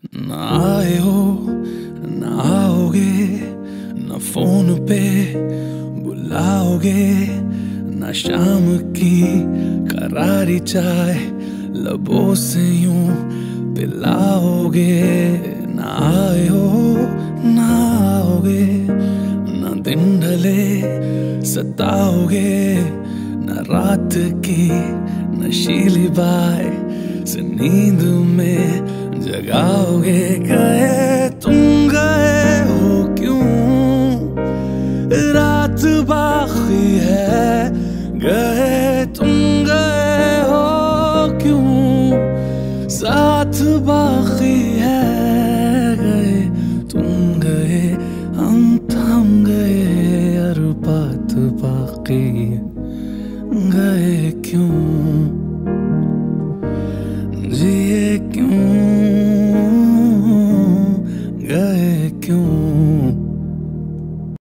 ना आए हो ना आओगे, ना फोन पे बुलाओगे, ना शाम की करारी चाय लबों से यूं पिलाओगे। ना आए हो ना आओगे, ना दिन ढले सताओगे, ना रात की नशीली बाय से नींद में जगाओगे। गए तुम गए हो क्यों, रात बाकी है। गए तुम गए हो क्यों, साथ बाकी है। गए तुम गए, हम थम गए, और बात बाकी है। गए क्यों, जिए क्यों, गए क्यों।